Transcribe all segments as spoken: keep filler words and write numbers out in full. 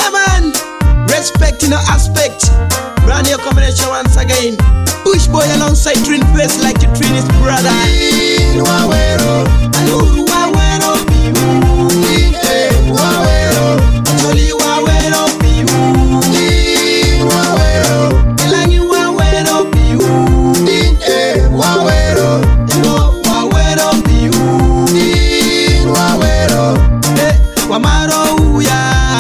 Yeah man, respect in no aspect. Brand new combination once again. Push boy alongside twin face like the twin is brother. Wawero, Aluru Wawero, Piu. Wawero, Acholi Wawero, Piu. Wawero, Elangi Wawero, Piu. Wawero, Elo Wawero, Piu. Wawero, eh, Wamaro Uya.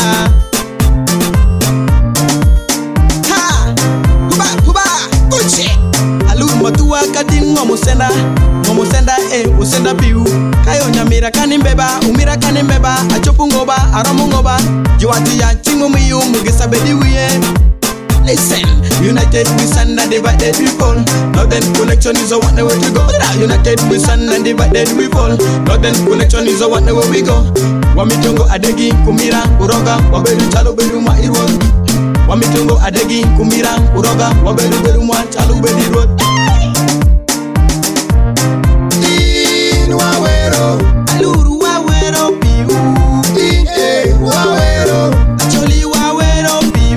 Ha, Kuba, Kuba, Uche. Aluru Matua Kadin Ngomosenda. Ngomosenda eh, usenda piu. Kayo nyamira kanimbeba, umira kanimbeba. Achopungoba, aramungoba. Juati ya chingo miyu, mugisa bedi wiye. Listen, united we stand and divided we fall. Now then connection is a one way we go. United we stand and divided we fall. Now then connection is a one way we go. Wamitongo adegi kumira uroga waberu chalo beru ma irwo. Wamitongo adegi kumira uroga waberu beru ma chalo beru road. Wawero, Aluru Wawero, Piu. Wawero, Acholi Wawero, Piu.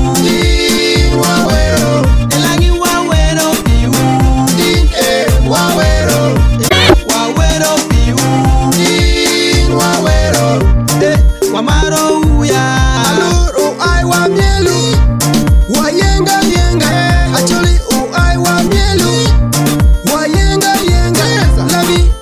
Wawero, Elangi Wawero, Piu. Wawero, Wawero, Piu. Wawero, eh, Wamaro Uya. Aluru ai wa mielu, wayenga yenga. Acholi u ai wa mielu, wayenga yenga. Lagi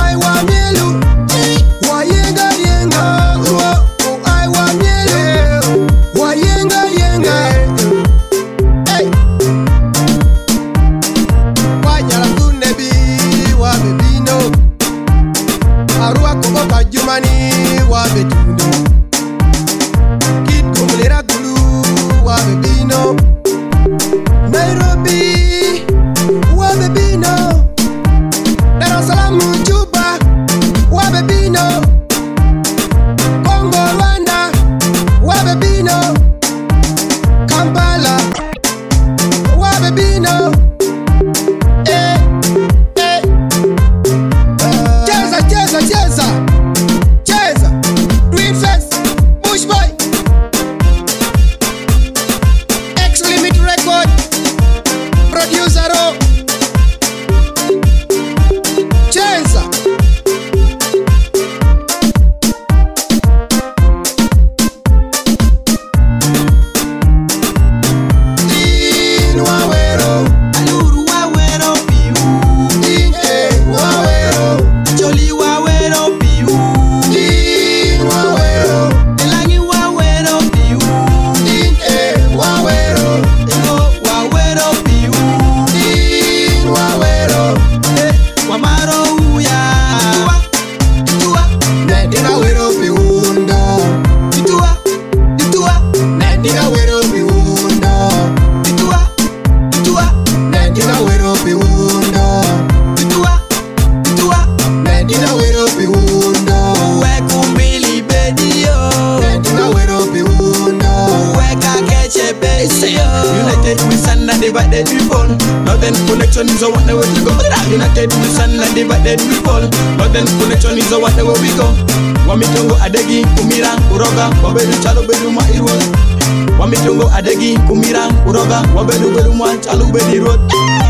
United we stand and divided we fall. Now then connection is a one way we go. United we stand and divided we fall. Now then connection is a one way we go. Wamitongo adegi kumira uroga waberu chalo beru ma irwo. Wamitongo adegi kumira uroga waberu beru ma chalo beru road.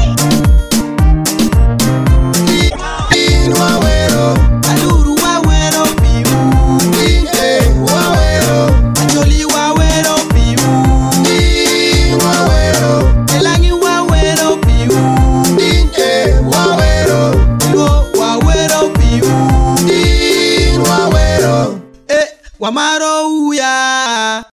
Wawero, Aluru Wawero, Piu. Wawero, Acholi Wawero, Piu. Wawero, Elangi Wawero, Piu. Wawero, Elo Wawero, Piu. Wawero, eh, Wamaro Uya.